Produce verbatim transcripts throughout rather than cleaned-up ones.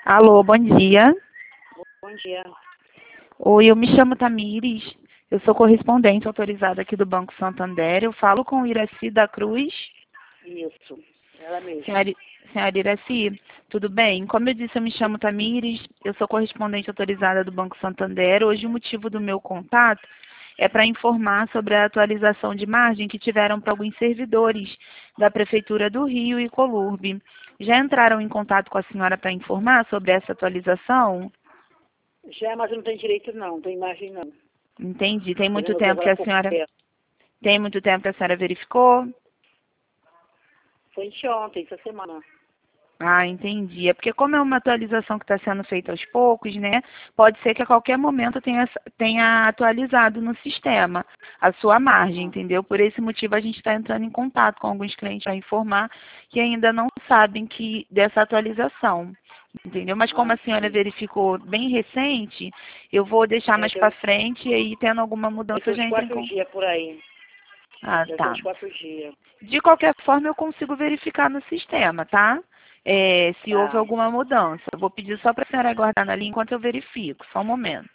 Alô, bom dia. Bom dia. Oi, eu me chamo Tamires. Eu sou correspondente autorizada aqui do Banco Santander. Eu falo com Iraci da Cruz. Isso, ela mesma. Senhora, senhora Iraci, tudo bem? Como eu disse, eu me chamo Tamires. Eu sou correspondente autorizada do Banco Santander. Hoje o motivo do meu contato é para informar sobre a atualização de margem que tiveram para alguns servidores da Prefeitura do Rio e Colurbe. Já entraram em contato com a senhora para informar sobre essa atualização? Já, mas eu não tenho direito não, não tenho imagem não. Entendi. Tem muito Podemos tempo que agora a por senhora perto. tem muito tempo que a senhora verificou? Foi ontem, essa semana. Ah, entendi. É porque como é uma atualização que está sendo feita aos poucos, né? Pode ser que a qualquer momento tenha, tenha atualizado no sistema a sua margem, Ah, entendeu? Por esse motivo a gente está entrando em contato com alguns clientes para informar que ainda não sabem que dessa atualização. Entendeu? Mas como ah, a senhora sim. verificou bem recente, eu vou deixar É, mais para deu, frente e aí tendo alguma é, mudança tem eu já uns entro em quatro contato. dias por aí. Ah, Deve ter tá. uns quatro dias. De qualquer forma, eu consigo verificar no sistema, tá? É, se houve Tá. alguma mudança. Eu vou pedir só para a senhora aguardar na linha enquanto eu verifico. Só um momento.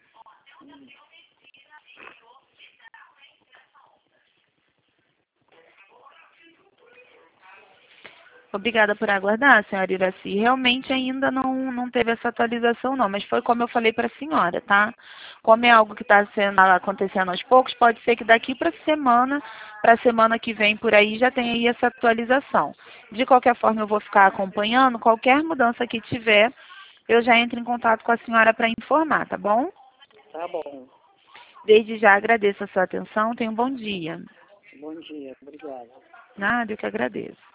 Obrigada por aguardar, senhora Iraci. Realmente ainda não, não teve essa atualização, não, mas foi como eu falei para a senhora, tá? Como é algo que está acontecendo aos poucos, pode ser que daqui para a semana, para a semana que vem por aí, já tenha aí essa atualização. De qualquer forma, eu vou ficar acompanhando. Qualquer mudança que tiver, eu já entro em contato com a senhora para informar, tá bom? Tá bom. Desde já agradeço a sua atenção. Tenha um bom dia. Bom dia, obrigada. Nada, eu que agradeço.